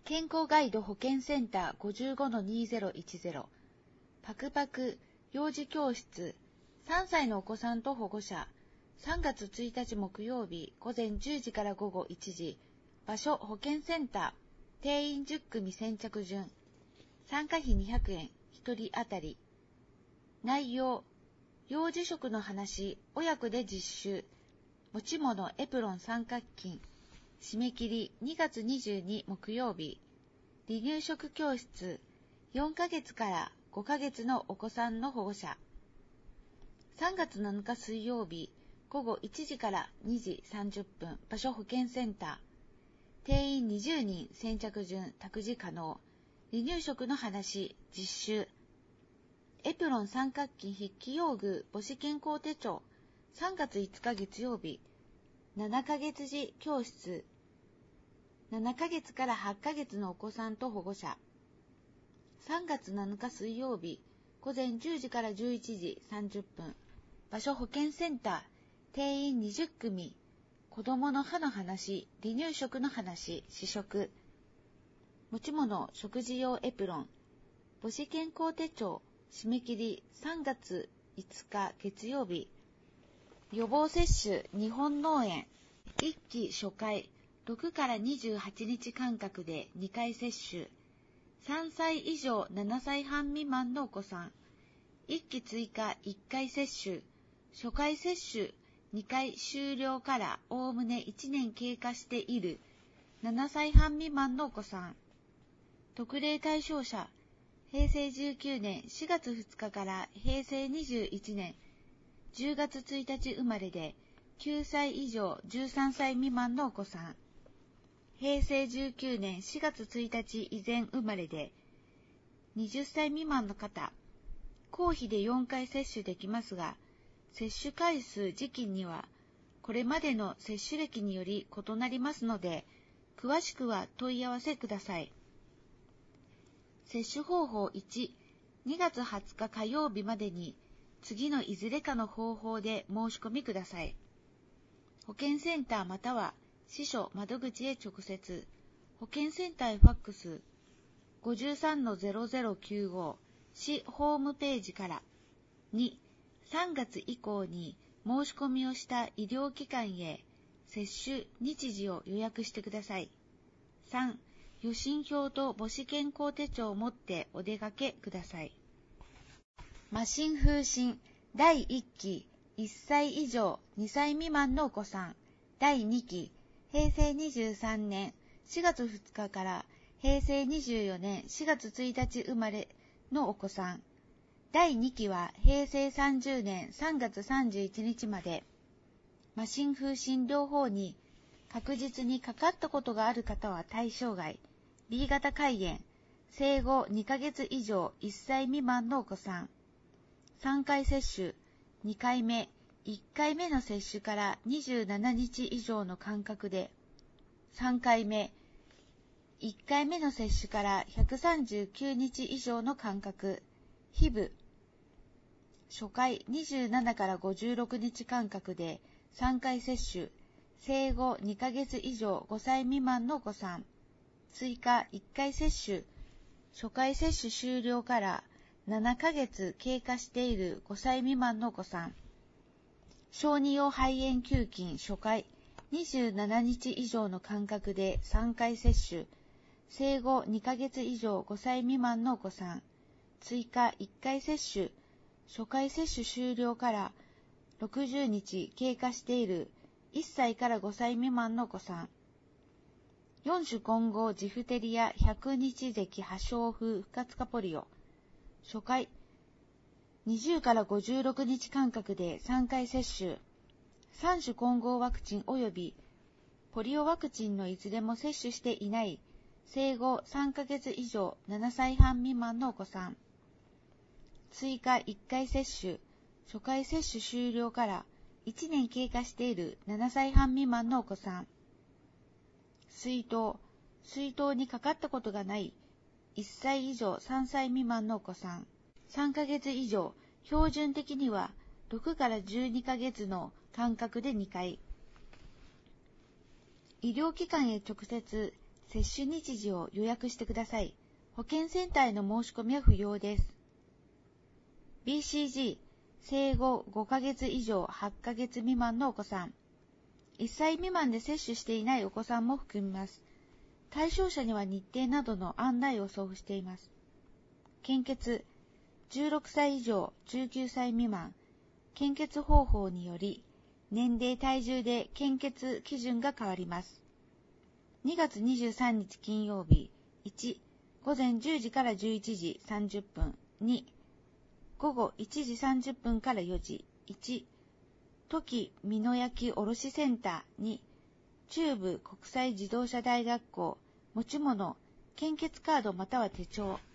健康ガイド保健センター 55-2010 パクパク幼児教室3歳のお子さんと保護者3月1日木曜日午前10時から午後1時場所保健センター定員10組先着順参加費200円1人当たり内容幼児食の話親子で実習持ち物エプロン三角巾締め切り2月22木曜日離乳食教室4ヶ月から5ヶ月のお子さんの保護者3月7日水曜日午後1時から2時30分場所保健センター定員20人先着順託児可能離乳食の話実習エプロン三角巾筆記用具母子健康手帳3月5日月曜日7ヶ月児教室7ヶ月から8ヶ月のお子さんと保護者3月7日水曜日午前10時から11時30分場所保健センター定員20組子どもの歯の話離乳食の話試食持ち物食事用エプロン母子健康手帳締め切り3月5日月曜日予防接種日本脳炎1期初回6から28日間隔で2回接種3歳以上7歳半未満のお子さん1期追加1回接種初回接種2回終了からおおむね1年経過している7歳半未満のお子さん特例対象者平成19年4月2日から平成21年10月1日生まれで9歳以上13歳未満のお子さん平成19年4月1日以前生まれで20歳未満の方公費で4回接種できますが接種回数時期にはこれまでの接種歴により異なりますので詳しくは問い合わせください。接種方法1、2月20日火曜日までに次のいずれかの方法で申し込みください。保健センターまたは支所窓口へ直接、保健センターへファックス 53-0095 市ホームページから2、3月以降に申し込みをした医療機関へ接種日時を予約してください。3、予診票と母子健康手帳を持ってお出かけください。麻疹風疹第1期1歳以上2歳未満のお子さん第2期平成23年4月2日から平成24年4月1日生まれのお子さん第2期は平成30年3月31日まで麻疹風疹両方に確実にかかったことがある方は対象外 B 型肝炎生後2ヶ月以上1歳未満のお子さん3回接種2回目1回目の接種から27日以上の間隔で3回目1回目の接種から139日以上の間隔皮膚初回27から56日間隔で3回接種生後2ヶ月以上5歳未満のお子さん追加1回接種初回接種終了から7ヶ月経過している5歳未満のお子さん小児用肺炎球菌初回27日以上の間隔で3回接種生後2ヶ月以上5歳未満のお子さん追加1回接種初回接種終了から60日経過している1歳から5歳未満のお子さん4種混合ジフテリア100日咳破傷風不活化ポリオ初回20から56日間隔で3回接種3種混合ワクチン及びポリオワクチンのいずれも接種していない生後3ヶ月以上7歳半未満のお子さん追加1回接種初回接種終了から1年経過している7歳半未満のお子さん水筒にかかったことがない1歳以上3歳未満のお子さん3ヶ月以上標準的には6から12ヶ月の間隔で2回医療機関へ直接接種日時を予約してください。保健センターへの申し込みは不要です。BCG、生後5ヶ月以上8ヶ月未満のお子さん。1歳未満で接種していないお子さんも含みます。対象者には日程などの案内を送付しています。献血、16歳以上19歳未満。献血方法により、年齢体重で献血基準が変わります。2月23日金曜日、1、午前10時から11時30分、2、午後1時30分から4時、1、土岐美濃焼卸センター、2、中部国際自動車大学校、持ち物、献血カードまたは手帳。